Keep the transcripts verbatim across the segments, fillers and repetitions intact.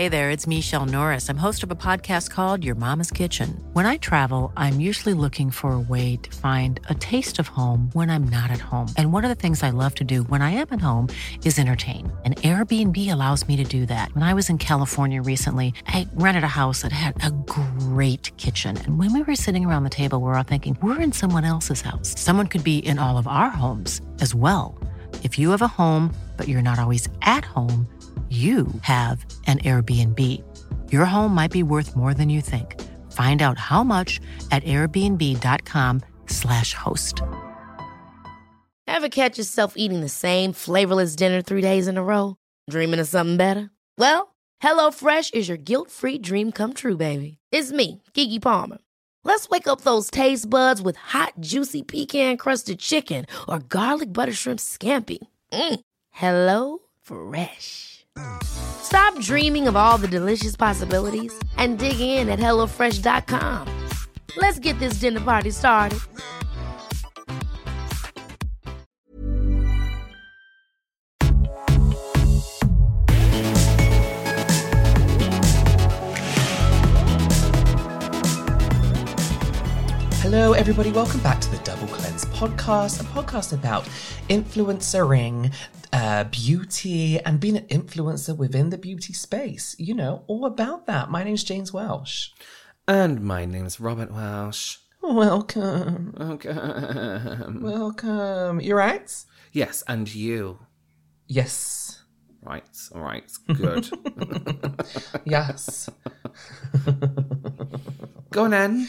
Hey there, it's Michelle Norris. I'm host of a podcast called Your Mama's Kitchen. When I travel, I'm usually looking for a way to find a taste of home when I'm not at home. And one of the things I love to do when I am at home is entertain. And Airbnb allows me to do that. When I was in California recently, I rented a house that had a great kitchen. And when we were sitting around the table, we were all thinking, we're in someone else's house. Someone could be in all of our homes as well. If you have a home, but you're not always at home, you have an Airbnb. Your home might be worth more than you think. Find out how much at airbnb.com slash host. Ever catch yourself eating the same flavorless dinner three days in a row? Dreaming of something better? Well, HelloFresh is your guilt-free dream come true, baby. It's me, Keke Palmer. Let's wake up those taste buds with hot, juicy pecan-crusted chicken or garlic butter shrimp scampi. Mm. Hello Fresh. Stop dreaming of all the delicious possibilities and dig in at hello fresh dot com. Let's get this dinner party started. Hello, everybody. Welcome back to the Double Cleanse podcast, a podcast about influencering, uh, beauty, and being an influencer within the beauty space. You know, all about that. My name's James Welsh. And my name's Robert Welsh. Welcome. Welcome. Welcome. You right? Yes, and you. Yes. Right, all right, good. Yes. Go on then.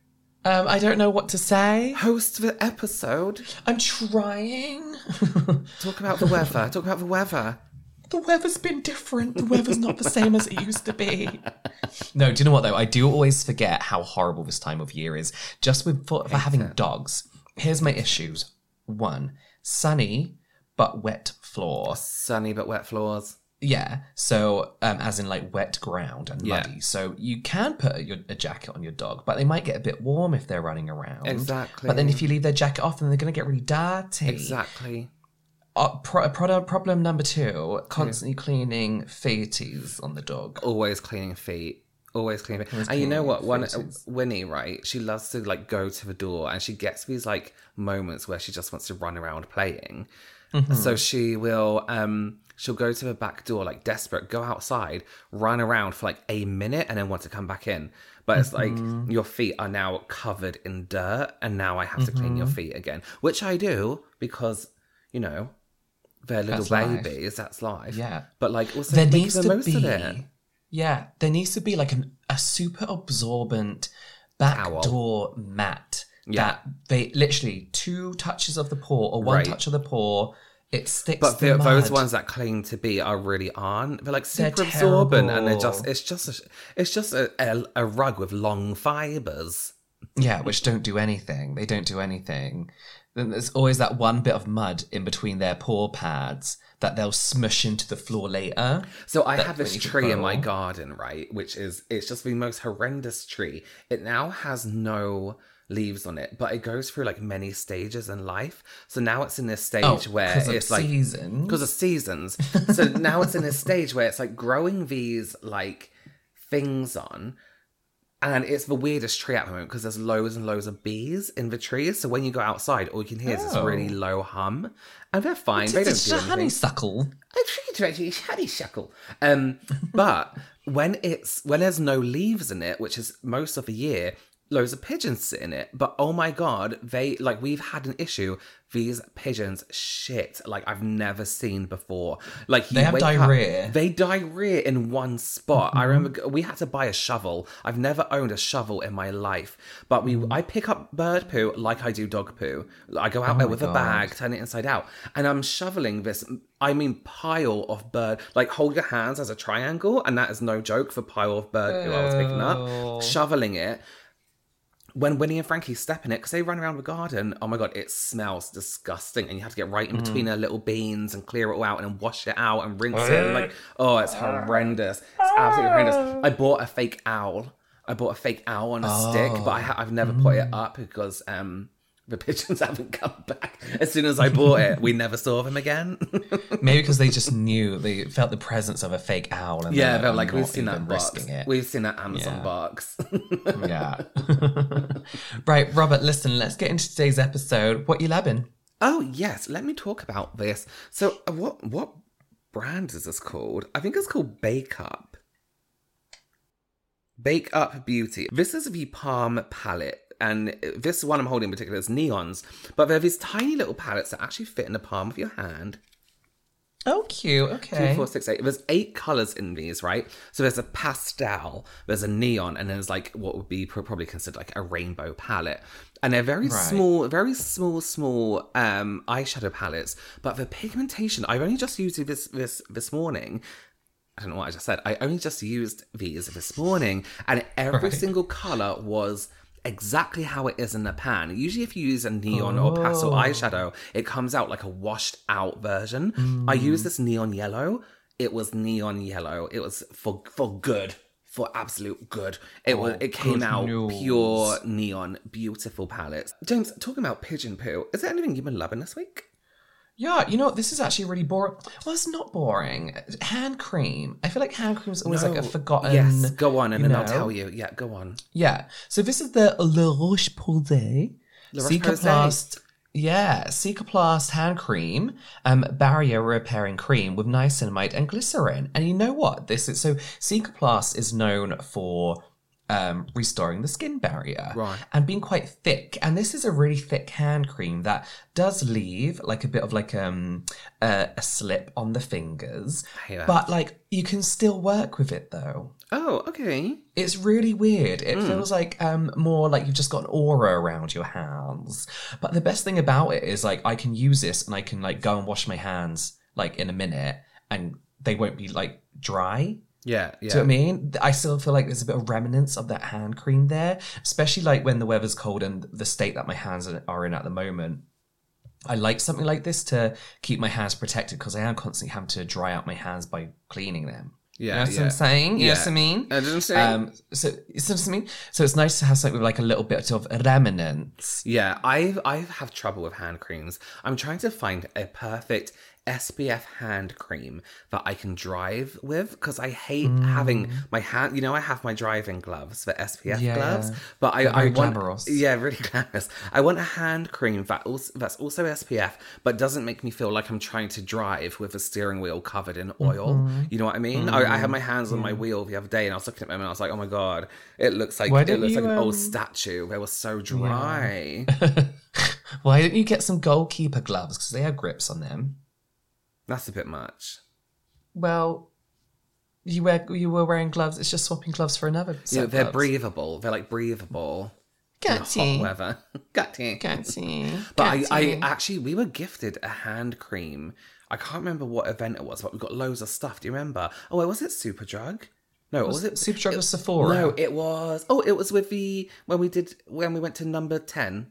Um, I don't know what to say. Host the episode. I'm trying. Talk about the weather. Talk about the weather. The weather's been different. The weather's not the same as it used to be. No, do you know what, though? I do always forget how horrible this time of year is. Just with for, for having dogs. Here's my issues. One, sunny but wet floor. Sunny but wet floors. Yeah, so um, as in like wet ground and muddy. Yeah. So you can put a, a jacket on your dog, but they might get a bit warm if they're running around. Exactly. But then if you leave their jacket off, then they're going to get really dirty. Exactly. Uh, pro- pro- problem number two, constantly yeah. cleaning feeties on the dog. Always cleaning feet. Always cleaning feet. Always and you know what? One, uh, feeties. Winnie, right? She loves to like go to the door and she gets these like moments where she just wants to run around playing. Mm-hmm. So she will... um She'll go to the back door, like desperate, go outside, run around for like a minute and then want to come back in. But it's mm-hmm. like your feet are now covered in dirt and now I have mm-hmm. to clean your feet again. Which I do because, you know, they're little that's babies. Life. That's life. Yeah. But like also there make needs the to most be, of it. Yeah. There needs to be like an, a super absorbent back Towel. door mat. Yeah. That they literally two touches of the paw or one right. touch of the paw. It sticks but the mud. Those ones that claim to be are really aren't. They're like super they're absorbent, and they're just it's just a, it's just a, a, a rug with long fibers. Yeah, which don't do anything. They don't do anything. Then there's always that one bit of mud in between their paw pads that they'll smush into the floor later. So I have this tree in my garden, right? Which is it's just the most horrendous tree. It now has no leaves on it, but it goes through like many stages in life. So now it's in this stage oh, where it's like seasons. because of seasons. So now it's in this stage where it's like growing these like things on, and it's the weirdest tree at the moment because there's loads and loads of bees in the trees. So when you go outside, all you can hear oh. is this really low hum, and they're fine. It's, they don't it's do a anything. Honeysuckle. It's honeysuckle. Um, but when it's when there's no leaves in it, which is most of the year. Loads of pigeons sit in it, but oh my god, they like we've had an issue. These pigeons shit like I've never seen before. Like they have diarrhea. Up, they diarrhea in one spot. Mm-hmm. I remember we had to buy a shovel. I've never owned a shovel in my life, but we I pick up bird poo like I do dog poo. I go out oh there with god. a bag, turn it inside out, and I'm shoveling this. I mean, pile of bird. Like hold your hands as a triangle, and that is no joke for pile of bird poo I was picking up, shoveling it. When Winnie and Frankie step in it, because they run around the garden, oh my god, it smells disgusting. And you have to get right in between mm. their little beans and clear it all out and then wash it out and rinse it. And like, oh, it's horrendous. It's absolutely horrendous. I bought a fake owl. I bought a fake owl on a oh. stick, but I ha- I've never mm. put it up because um, The pigeons haven't come back. As soon as I bought it, we never saw them again. Maybe because they just knew, they felt the presence of a fake owl. And yeah, they're they're like, we've seen that box. It. We've seen that Amazon yeah. box. yeah. Right, Robert, listen, let's get into today's episode. What you labbing? Oh, yes. Let me talk about this. So uh, what what brand is this called? I think it's called Bake Up. Bake Up Beauty. This is the Palm palette. And this one I'm holding in particular is neons. But they're these tiny little palettes that actually fit in the palm of your hand. Oh, cute. Okay. Two, four, six, eight. There's eight colours in these, right? So there's a pastel, there's a neon, and then there's like what would be probably considered like a rainbow palette. And they're very Right. small, very small, small um, eyeshadow palettes. But the pigmentation, I've only just used it this this this morning. I don't know what I just said. I only just used these this morning, and every Right. single colour was exactly how it is in the pan. Usually if you use a neon or pastel Oh. eyeshadow, it comes out like a washed out version. Mm. I used this neon yellow. It was neon yellow. It was for for good. For absolute good. It was. Oh, It came good out news. pure neon. Beautiful palettes. James, talking about pigeon poo, is there anything you've been loving this week? Yeah, you know what? This is actually really boring. Well, it's not boring. Hand cream. I feel like hand cream is always like a No. forgotten... Yes, go on and you then I'll know? tell you. Yeah, go on. Yeah. So this is the La Roche-Posay. La Roche-Posay. Cicaplast. Yeah, Cicaplast hand cream, um, barrier repairing cream with niacinamide and glycerin. And you know what? This is so Cicaplast is known for um, restoring the skin barrier, Right. and being quite thick. And this is a really thick hand cream that does leave like a bit of like um uh, a slip on the fingers, I hate that. but like you can still work with it though. Oh, okay. It's really weird. It feels like um more like you've just got an aura around your hands. But the best thing about it is like I can use this and I can like go and wash my hands like in a minute and they won't be like dry. Yeah, yeah. Do you know what I mean? I still feel like there's a bit of remnants of that hand cream there, especially like when the weather's cold and the state that my hands are in at the moment. I like something like this to keep my hands protected because I am constantly having to dry out my hands by cleaning them. Yeah, You know what yeah. I'm saying? You know Yeah. what I mean? I didn't say. Um, so, you know what I mean? So it's nice to have something with like a little bit of remnants. Yeah, I I have trouble with hand creams. I'm trying to find a perfect S P F hand cream that I can drive with because I hate having my hand. You know, I have my driving gloves, the S P F Yeah. gloves, but I They're I very want glamorous. yeah, really glamorous. I want a hand cream that also that's also S P F, but doesn't make me feel like I'm trying to drive with a steering wheel covered in oil. Mm-hmm. You know what I mean? I, I had my hands on my wheel the other day, and I was looking at them, and I was like, oh my god, it looks like Why it don't looks you, like an old um, statue. They were so dry. Why don't you get some goalkeeper gloves because they have grips on them? That's a bit much. Well, you wear you were wearing gloves. It's just swapping gloves for another. Set Yeah, of they're gloves. breathable. They're like breathable. in the Got hot you. weather. Got you. Got you. But I, Got I you. actually, we were gifted a hand cream. I can't remember what event it was, but we got loads of stuff. Do you remember? Oh, wait, was it Superdrug? No, was, was it it Superdrug or Sephora? No, it was. Oh, it was with the when we did when we went to number ten.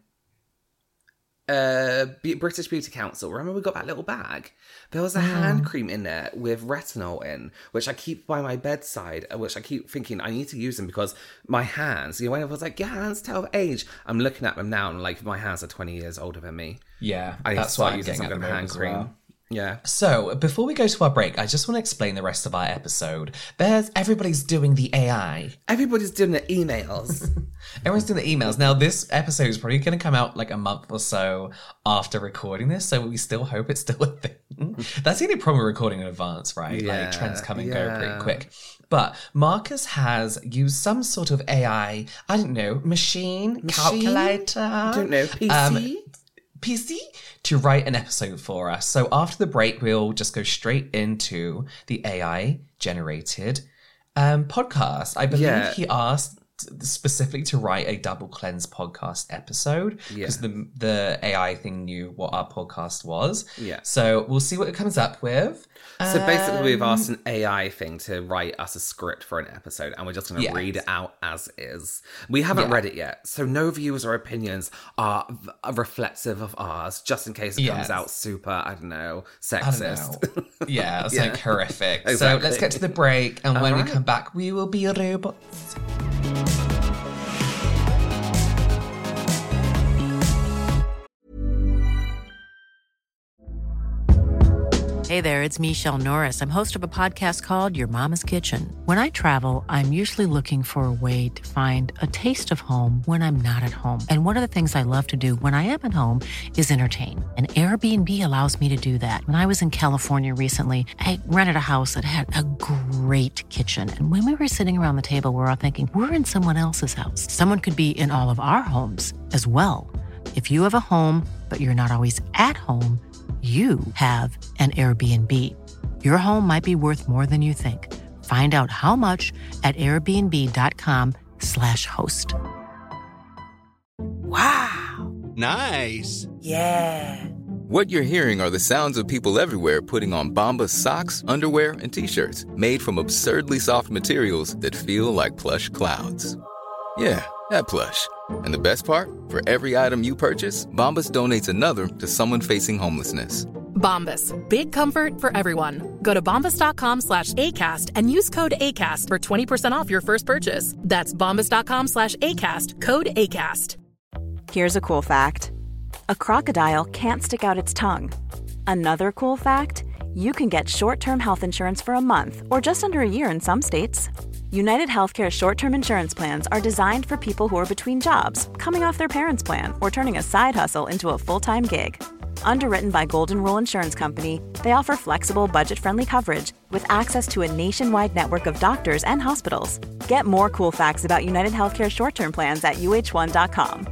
Uh, Be- British Beauty Council. Remember we got that little bag? There was a hand cream in there with retinol in, which I keep by my bedside, uh, which I keep thinking I need to use them because my hands, you know, when I was like, your hands tell of age, I'm looking at them now and like my hands are twenty years older than me. Yeah, I need that's to start what I'm using getting some at the kind of moment hand as cream. well. Yeah. So, before we go to our break, I just want to explain the rest of our episode. There's everybody's doing the A I. Everybody's doing the emails. Everyone's doing the emails. Now, this episode is probably going to come out like a month or so after recording this, so we still hope it's still a thing. That's the only problem with recording in advance, right? Yeah, like, trends come and go yeah. pretty quick. But Marcus has used some sort of A I, I don't know, machine, Machine? calculator. I don't know, P C? um, P C to write an episode for us. So after the break, we'll just go straight into the A I generated um, podcast. I believe Yeah. he asked specifically to write a double cleanse podcast episode because Yeah. the the A I thing knew what our podcast was. Yeah. So we'll see what it comes up with. So basically, we've Um, asked an A I thing to write us a script for an episode, and we're just going to Yes. read it out as is. We haven't Yeah. read it yet, so no views or opinions are v- are reflexive of ours, just in case it Yes. comes out super, I don't know, I don't sexist. know. Yeah, it's Yeah. like horrific. So Exactly. let's get to the break, and when Alright. we come back, we will be robots. Hey there, it's Michelle Norris. I'm host of a podcast called Your Mama's Kitchen. When I travel, I'm usually looking for a way to find a taste of home when I'm not at home. And one of the things I love to do when I am at home is entertain. And Airbnb allows me to do that. When I was in California recently, I rented a house that had a great kitchen. And when we were sitting around the table, we were all thinking, we're in someone else's house. Someone could be in all of our homes as well. If you have a home, but you're not always at home, you have an Airbnb. Your home might be worth more than you think. Find out how much at airbnb.com slash host. Wow. Nice. Yeah. What you're hearing are the sounds of people everywhere putting on Bombas socks, underwear, and T-shirts made from absurdly soft materials that feel like plush clouds. Yeah, that plush. And the best part? For every item you purchase, Bombas donates another to someone facing homelessness. Bombas. Big comfort for everyone. Go to bombas.com slash ACAST and use code ACAST for twenty percent off your first purchase. That's bombas.com slash ACAST. Code ACAST. Here's a cool fact. A crocodile can't stick out its tongue. Another cool fact, you can get short-term health insurance for a month or just under a year in some states. United Healthcare short-term insurance plans are designed for people who are between jobs, coming off their parents' plan, or turning a side hustle into a full-time gig. Underwritten by Golden Rule Insurance Company, they offer flexible, budget-friendly coverage with access to a nationwide network of doctors and hospitals. Get more cool facts about United Healthcare short-term plans at U H one dot com.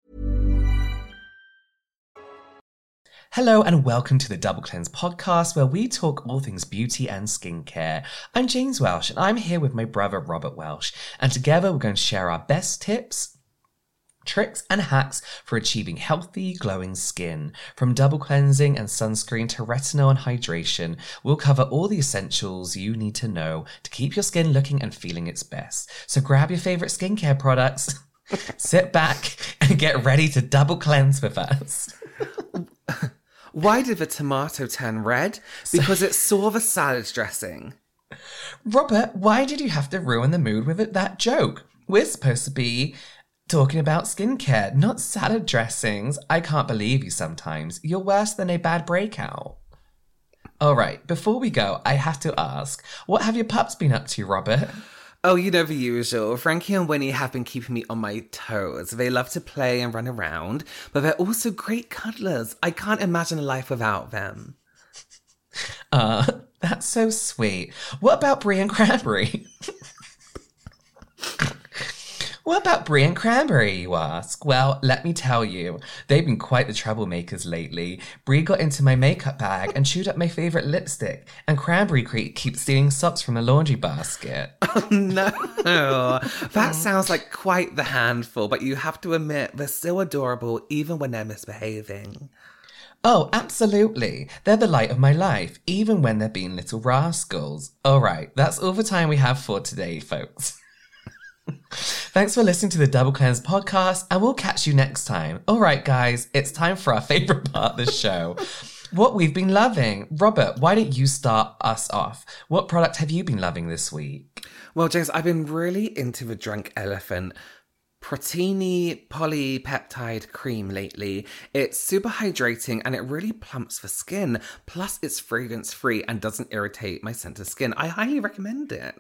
Hello and welcome to the Double Cleanse podcast, where we talk all things beauty and skincare. I'm James Welsh and I'm here with my brother Robert Welsh, and together we're going to share our best tips, tricks and hacks for achieving healthy, glowing skin. From double cleansing and sunscreen to retinol and hydration, we'll cover all the essentials you need to know to keep your skin looking and feeling its best. So grab your favourite skincare products, sit back and get ready to double cleanse with us. Why did the tomato turn red? Because it saw the salad dressing. Robert, why did you have to ruin the mood with it, that joke? We're supposed to be talking about skincare, not salad dressings. I can't believe you sometimes. You're worse than a bad breakout. All right, before we go, I have to ask, what have your pups been up to, Robert? Oh, you know the usual. Frankie and Winnie have been keeping me on my toes. They love to play and run around, but they're also great cuddlers. I can't imagine a life without them. Uh, that's so sweet. What about Brie and Cranberry? What about Brie and Cranberry, you ask? Well, let me tell you, they've been quite the troublemakers lately. Brie got into my makeup bag and chewed up my favourite lipstick, and Cranberry keeps stealing socks from the laundry basket. Oh, no. That sounds like quite the handful, but you have to admit they're still adorable even when they're misbehaving. Oh, absolutely. They're the light of my life, even when they're being little rascals. All right, that's all the time we have for today, folks. Thanks for listening to the Double Cleanse podcast, and we'll catch you next time. All right, guys, it's time for our favourite part of the show. What we've been loving. Robert, why don't you start us off? What product have you been loving this week? Well, James, I've been really into the Drunk Elephant Protini Polypeptide Cream lately. It's super hydrating and it really plumps the skin. Plus, it's fragrance-free and doesn't irritate my sensitive skin. I highly recommend it.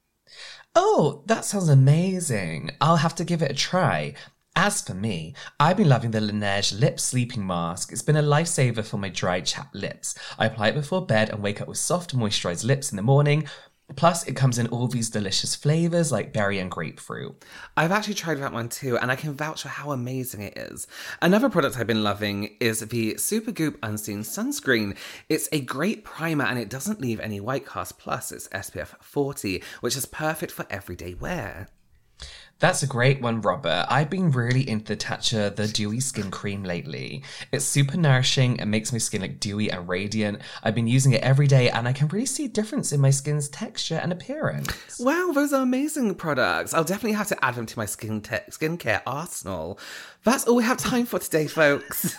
Oh, that sounds amazing. I'll have to give it a try. As for me, I've been loving the Laneige Lip Sleeping Mask. It's been a lifesaver for my dry, chapped lips. I apply it before bed and wake up with soft, moisturised lips in the morning. Plus, it comes in all these delicious flavours like berry and grapefruit. I've actually tried that one too, and I can vouch for how amazing it is. Another product I've been loving is the Supergoop Unseen Sunscreen. It's a great primer and it doesn't leave any white cast. Plus, it's S P F forty, which is perfect for everyday wear. That's a great one, Robert. I've been really into the Tatcha The Dewy Skin Cream lately. It's super nourishing and makes my skin look dewy and radiant. I've been using it every day and I can really see a difference in my skin's texture and appearance. Wow, those are amazing products. I'll definitely have to add them to my skin te- skincare arsenal. That's all we have time for today, folks.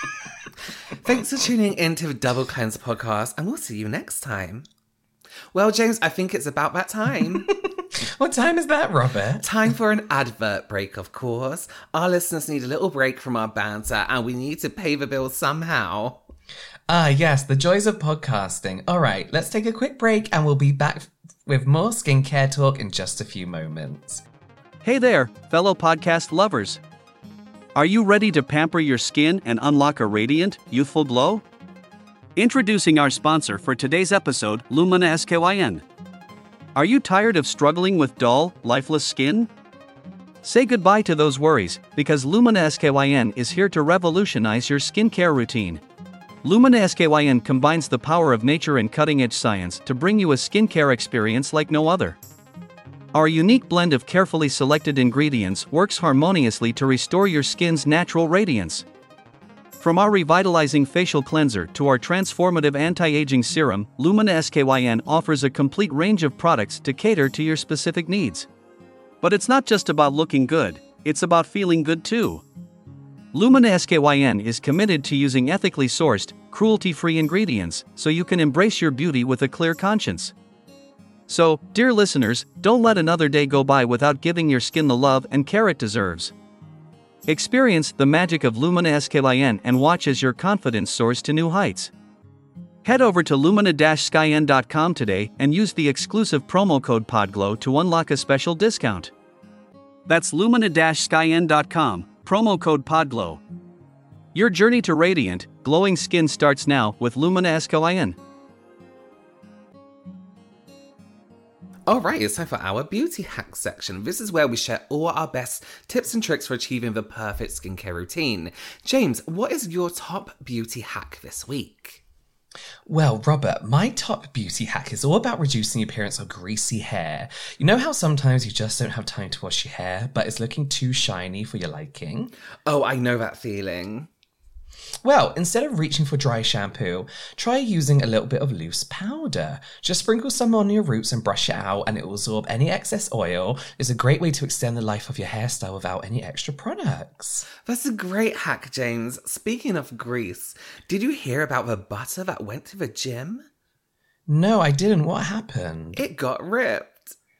Thanks for tuning in to the Double Cleanse podcast, and we'll see you next time. Well, James, I think it's about that time. What time is that, Robert? Time for an advert break, of course. Our listeners need a little break from our banter and we need to pay the bills somehow. Ah, yes, the joys of podcasting. All right, let's take a quick break and we'll be back with more skincare talk in just a few moments. Hey there, fellow podcast lovers. Are you ready to pamper your skin and unlock a radiant, youthful glow? Introducing our sponsor for today's episode, Lumina S K Y N. Are you tired of struggling with dull, lifeless skin? Say goodbye to those worries, because Lumina S K Y N is here to revolutionize your skincare routine. Lumina S K Y N combines the power of nature and cutting-edge science to bring you a skincare experience like no other. Our unique blend of carefully selected ingredients works harmoniously to restore your skin's natural radiance. From our revitalizing facial cleanser to our transformative anti-aging serum, Lumina S K Y N offers a complete range of products to cater to your specific needs. But it's not just about looking good, it's about feeling good too. Lumina S K Y N is committed to using ethically sourced, cruelty-free ingredients so you can embrace your beauty with a clear conscience. So, dear listeners, don't let another day go by without giving your skin the love and care it deserves. Experience the magic of Lumina S K Y N and watch as your confidence soars to new heights. Head over to lumina dash skyn dot com today and use the exclusive promo code PODGLOW to unlock a special discount. That's lumina dash skyn dot com, promo code PODGLOW. Your journey to radiant, glowing skin starts now with Lumina S K Y N. Alright, it's time for our beauty hack section. This is where we share all our best tips and tricks for achieving the perfect skincare routine. James, what is your top beauty hack this week? Well, Robert, my top beauty hack is all about reducing the appearance of greasy hair. You know how sometimes you just don't have time to wash your hair, but it's looking too shiny for your liking? Oh, I know that feeling. Well, instead of reaching for dry shampoo, try using a little bit of loose powder. Just sprinkle some on your roots and brush it out and it will absorb any excess oil. It's a great way to extend the life of your hairstyle without any extra products. That's a great hack, James. Speaking of grease, did you hear about the butter that went to the gym? No, I didn't. What happened? It got ripped.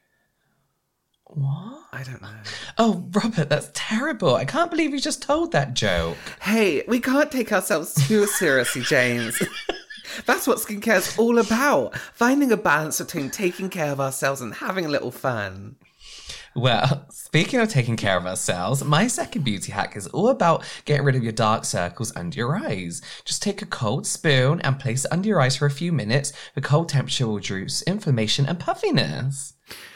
What? I don't know. Oh, Robert, that's terrible. I can't believe you just told that joke. Hey, we can't take ourselves too seriously, James. That's what skincare's all about. Finding a balance between taking care of ourselves and having a little fun. Well, speaking of taking care of ourselves, my second beauty hack is all about getting rid of your dark circles under your eyes. Just take a cold spoon and place it under your eyes for a few minutes. The cold temperature will reduce inflammation and puffiness.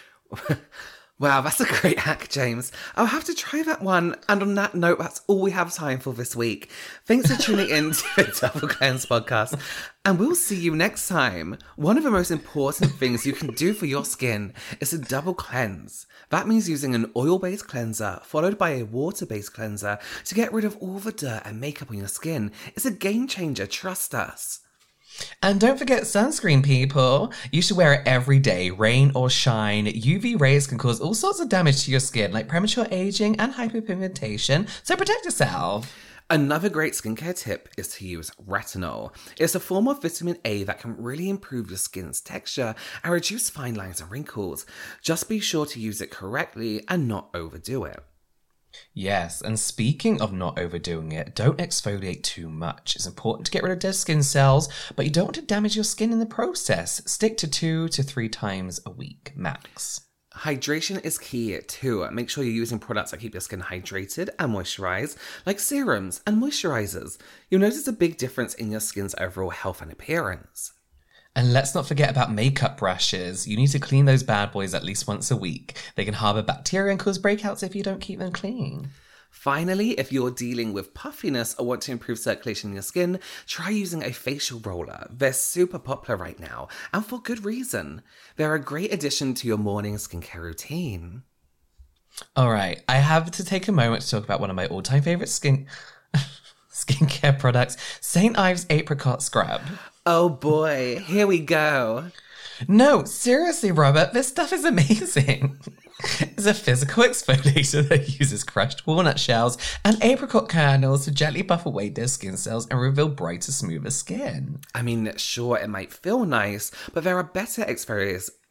Wow, that's a great hack, James. I'll have to try that one. And on that note, that's all we have time for this week. Thanks for tuning in to the Double Cleanse podcast. And we'll see you next time. One of the most important things you can do for your skin is a double cleanse. That means using an oil-based cleanser followed by a water-based cleanser to get rid of all the dirt and makeup on your skin. It's a game changer, trust us. And don't forget sunscreen, people. You should wear it every day, rain or shine. U V rays can cause all sorts of damage to your skin, like premature aging and hyperpigmentation, so protect yourself. Another great skincare tip is to use retinol. It's a form of vitamin A that can really improve your skin's texture and reduce fine lines and wrinkles. Just be sure to use it correctly and not overdo it. Yes, and speaking of not overdoing it, don't exfoliate too much. It's important to get rid of dead skin cells, but you don't want to damage your skin in the process. Stick to two to three times a week, max. Hydration is key too. Make sure you're using products that keep your skin hydrated and moisturized, like serums and moisturizers. You'll notice a big difference in your skin's overall health and appearance. And let's not forget about makeup brushes. You need to clean those bad boys at least once a week. They can harbour bacteria and cause breakouts if you don't keep them clean. Finally, if you're dealing with puffiness or want to improve circulation in your skin, try using a facial roller. They're super popular right now, and for good reason. They're a great addition to your morning skincare routine. All right, I have to take a moment to talk about one of my all-time favourite skin skincare products, Saint Ives Apricot Scrub. Oh boy, here we go. No, seriously, Robert, this stuff is amazing. It's a physical exfoliator that uses crushed walnut shells and apricot kernels to gently buff away dead skin cells and reveal brighter, smoother skin. I mean, sure, it might feel nice, but there are better exfoliators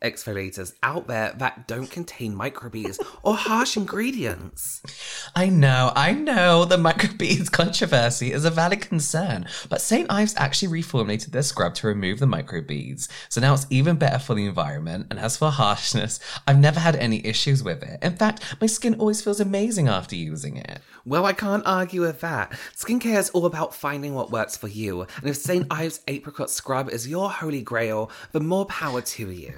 exfoliators out there that don't contain microbeads or harsh ingredients. I know, I know the microbeads controversy is a valid concern, but Saint Ives actually reformulated their scrub to remove the microbeads, so now it's even better for the environment, and as for harshness, I've never had any issues with it. In fact, my skin always feels amazing after using it. Well, I can't argue with that. Skincare is all about finding what works for you, and if Saint Ives Apricot Scrub is your holy grail, then more power to you.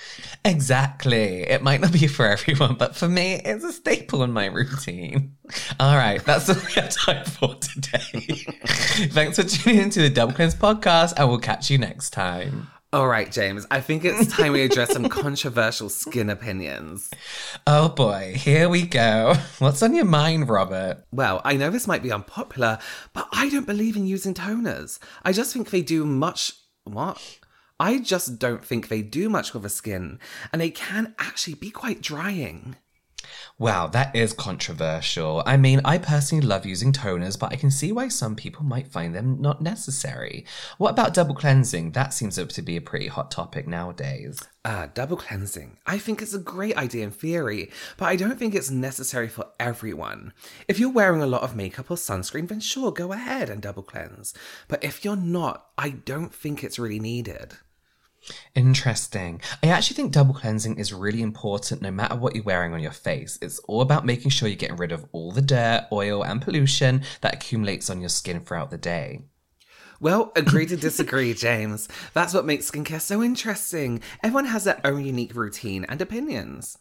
Exactly. It might not be for everyone, but for me, it's a staple in my routine. All right, that's all we have time for today. Thanks for tuning into the Double Cleanse podcast, and we'll catch you next time. All right, James, I think it's time we address some controversial skin opinions. Oh boy, here we go. What's on your mind, Robert? Well, I know this might be unpopular, but I don't believe in using toners. I just think they do much... What? I just don't think they do much for the skin, and they can actually be quite drying. Wow, that is controversial. I mean, I personally love using toners, but I can see why some people might find them not necessary. What about double cleansing? That seems to be a pretty hot topic nowadays. Ah, uh, double cleansing. I think it's a great idea in theory, but I don't think it's necessary for everyone. If you're wearing a lot of makeup or sunscreen, then sure, go ahead and double cleanse. But if you're not, I don't think it's really needed. Interesting. I actually think double cleansing is really important no matter what you're wearing on your face. It's all about making sure you're getting rid of all the dirt, oil, and pollution that accumulates on your skin throughout the day. Well, agree to disagree, James. That's what makes skincare so interesting. Everyone has their own unique routine and opinions.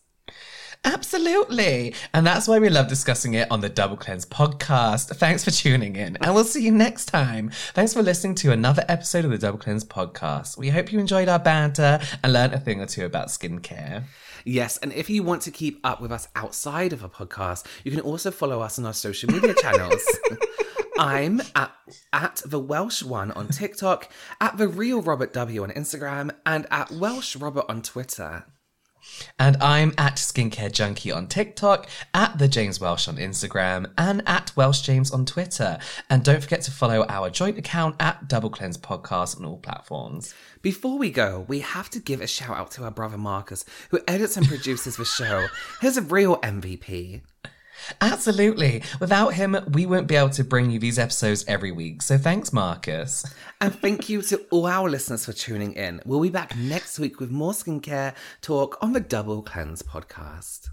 Absolutely. And that's why we love discussing it on the Double Cleanse podcast. Thanks for tuning in, and we'll see you next time. Thanks for listening to another episode of the Double Cleanse podcast. We hope you enjoyed our banter and learned a thing or two about skincare. Yes, and if you want to keep up with us outside of a podcast, you can also follow us on our social media channels. I'm at, at The Welsh One on TikTok, at The Real Robert W on Instagram, and at Welsh Robert on Twitter. And I'm at Skincare Junkie on TikTok, at The James Welsh on Instagram, and at Welsh James on Twitter. And don't forget to follow our joint account at Double Cleanse Podcast on all platforms. Before we go, we have to give a shout out to our brother Marcus, who edits and produces the show. He's a real M V P. Absolutely. Without him, we won't be able to bring you these episodes every week. So thanks, Marcus. And thank you to all our listeners for tuning in. We'll be back next week with more skincare talk on the Double Cleanse podcast.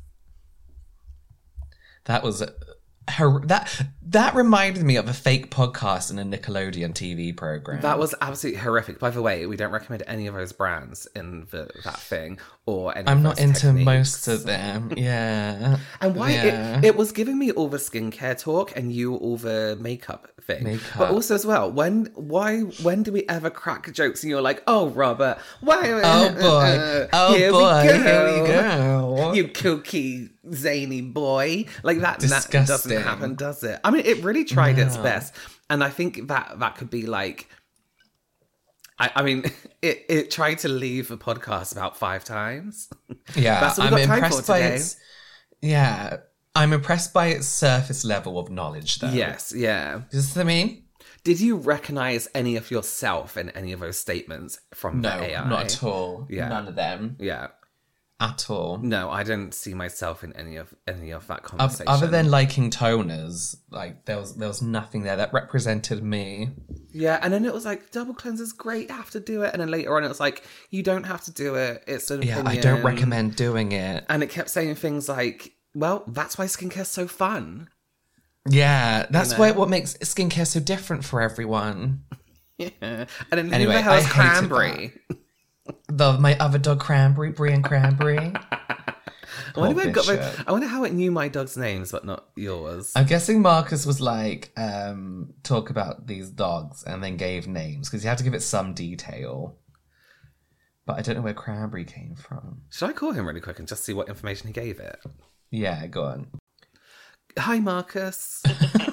That was... Her- that that reminded me of a fake podcast in a Nickelodeon T V program. That was absolutely horrific. By the way, we don't recommend any of those brands in the, that thing or any. I'm of not those into techniques. most of them. Yeah, and why yeah. it, it was giving me all the skincare talk and you all the makeup thing. Makeup. But also as well, when why when do we ever crack jokes and you're like, oh Robert, why? Oh boy, oh here boy, we go. here we go. You kooky zany boy, like that, that Disgusting. doesn't happen, does it? I mean, it really tried no. its best, and I think that that could be like, I, I mean, it it tried to leave the podcast about five times. Yeah, that's what we I'm got time impressed for by today. its. Yeah, I'm impressed by its surface level of knowledge, though. Yes, yeah. Does that mean? Did you recognize any of yourself in any of those statements from No, the A I? not at all. Yeah. None of them. Yeah. At all. No, I didn't see myself in any of any of that conversation. Other than liking toners, like there was there was nothing there that represented me. Yeah, and then it was like, double cleanse is great, have to do it. And then later on it was like, you don't have to do it. It's an Yeah, opinion. I don't recommend doing it. And it kept saying things like, well, that's why skincare's so fun. Yeah, that's You know? why what makes skincare so different for everyone. Yeah. And then who Anyway, the hell is I hated Cranberry? The my other dog Cranberry, Brie and Cranberry. I wonder, where it got my, I wonder how it knew my dog's names, but not yours. I'm guessing Marcus was like, um, talk about these dogs and then gave names because you had to give it some detail. But I don't know where Cranberry came from. Should I call him really quick and just see what information he gave it? Yeah, go on. Hi, Marcus.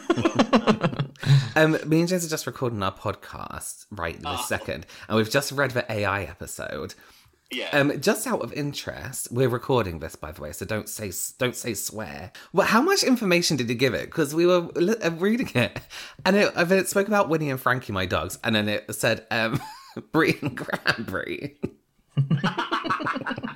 um, me and James are just recording our podcast right this Oh. second, and we've just read the A I episode. Yeah. Um, just out of interest, we're recording this, by the way, so don't say don't say swear. Well, how much information did you give it? Because we were li- uh, reading it, and it, and it spoke about Winnie and Frankie, my dogs, and then it said um, Brie and Cranberry.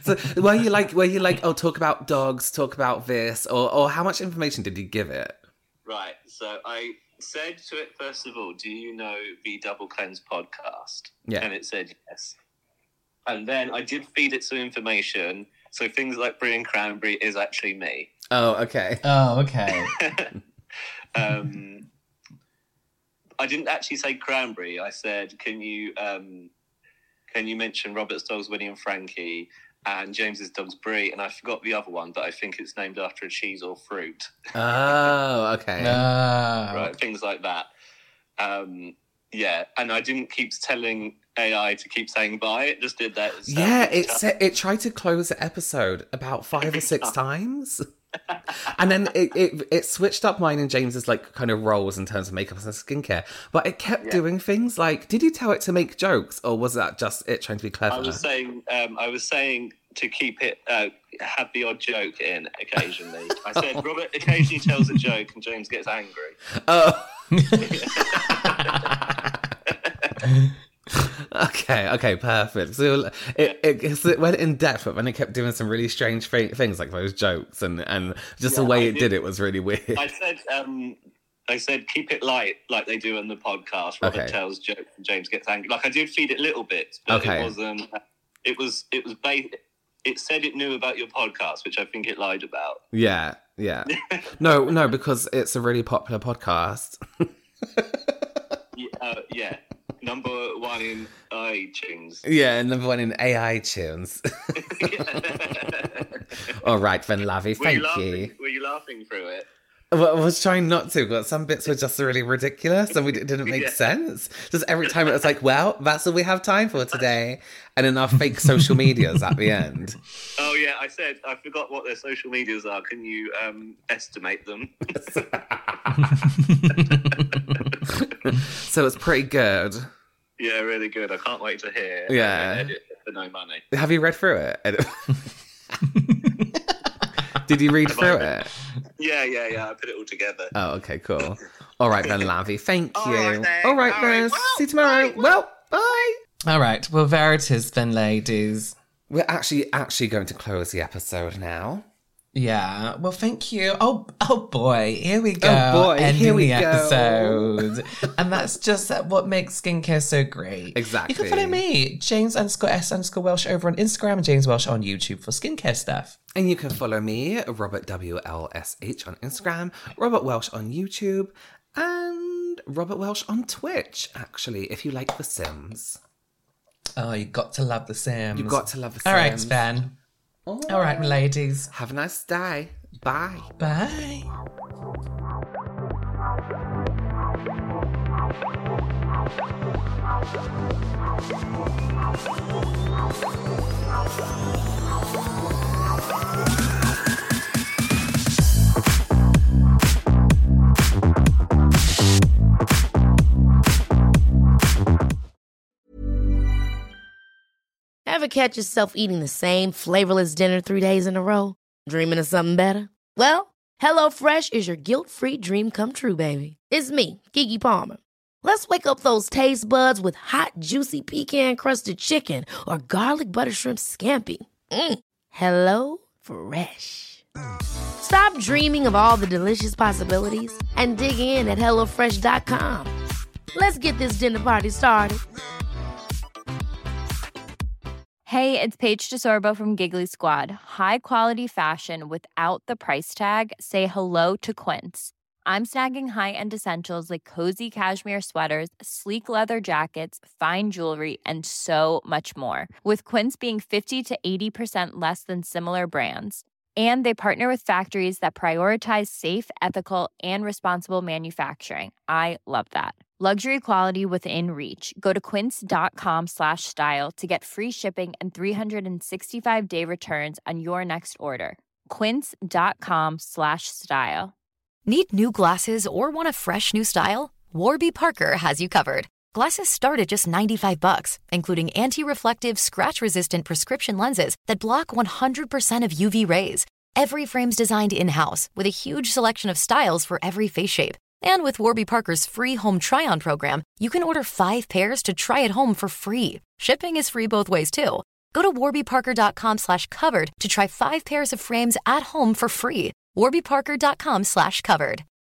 So were you like, were you like, oh, talk about dogs, talk about this, or or how much information did you give it? Right. So I said to it, first of all, do you know the Double Cleanse podcast? Yeah. And it said yes. And then I did feed it some information. So things like brie and cranberry is actually me. Oh, okay. Oh, okay. um, I didn't actually say cranberry. I said, can you um, can you mention Robert's dogs, Winnie and Frankie, and James's dog's Brie? And I forgot the other one, but I think it's named after a cheese or fruit. Oh, okay. Ah. Right, things like that. Um, yeah, and I didn't keep telling A I to keep saying bye. It just did that. Yeah, it said, it tried to close the episode about five or six times. And then it, it it switched up mine and James's like kind of roles in terms of makeup and skincare. But it kept Yeah. doing things like, did you tell it to make jokes, or was that just it trying to be clever? I was saying, um, I was saying to keep it, uh, have the odd joke in occasionally. I said Robert occasionally tells a joke and James gets angry. Oh. Okay, okay, perfect. So it, it, so it went in depth, but then it kept doing some really strange fa- things like those jokes, and, and just Yeah, the way I it did. did- it was really weird. I said, um, I said, keep it light, like they do on the podcast. Robert Okay. tells jokes and James gets angry. Like I did feed it little bits, but Okay. it wasn't. It was. It was. Ba- it said it knew about your podcast, which I think it lied about. Yeah, yeah. No, no, because it's a really popular podcast. Yeah, uh, yeah. Number one in iTunes. Yeah, number one in A I tunes. All right, then, Lavi, Were you thank laughing? you. Were you laughing through it? Well, I was trying not to, but some bits were just really ridiculous and we it didn't make Yeah. sense. Just every time it was like, well, that's all we have time for today. And then our fake social medias at the end. Oh yeah, I said I forgot what their social medias are. Can you um, estimate them? So it's pretty good. Yeah, really good. I can't wait to hear. Yeah. and edit it for no money. Have you read through it? Did you read Have I through read- it? Yeah, yeah, yeah. I put it all together. Oh, okay, cool. All right then, Lavi. Thank All you. right then. All right All then. right. Well, See you tomorrow. bye. Well, bye. All right. Well, there it is then, ladies. We're actually actually going to close the episode now. Yeah. Well, thank you. Oh, oh boy. Here we go. Oh, boy. Ending Here we the go. episode. And that's just what makes skincare so great. Exactly. You can follow me, James underscore S underscore Welsh over on Instagram and James Welsh on YouTube for skincare stuff. And you can follow me, Robert W L S H on Instagram, Robert Welsh on YouTube, and Robert Welsh on Twitch, actually, if you like The Sims. Oh, you got to love The Sims. You've got to love The All right, Sims. Sven. All right, ladies. Have a nice day. Bye. Bye. Ever catch yourself eating the same flavorless dinner three days in a row? Dreaming of something better? Well, HelloFresh is your guilt-free dream come true, baby. It's me, Keke Palmer. Let's wake up those taste buds with hot, juicy pecan-crusted chicken or garlic butter shrimp scampi. Mm. Hello Fresh. Stop dreaming of all the delicious possibilities and dig in at hello fresh dot com. Let's get this dinner party started. Hey, it's Paige DeSorbo from Giggly Squad. High quality fashion without the price tag. Say hello to Quince. I'm snagging high-end essentials like cozy cashmere sweaters, sleek leather jackets, fine jewelry, and so much more. With Quince being fifty to eighty percent less than similar brands. And they partner with factories that prioritize safe, ethical, and responsible manufacturing. I love that. Luxury quality within reach. Go to quince.com slash style to get free shipping and three sixty-five day returns on your next order. Quince.com slash style. Need new glasses or want a fresh new style? Warby Parker has you covered. Glasses start at just ninety-five bucks, including anti-reflective, scratch-resistant prescription lenses that block one hundred percent of U V rays. Every frame's designed in-house with a huge selection of styles for every face shape. And with Warby Parker's free home try-on program, you can order five pairs to try at home for free. Shipping is free both ways, too. Go to warbyparker.com slash covered to try five pairs of frames at home for free. warbyparker.com slash covered.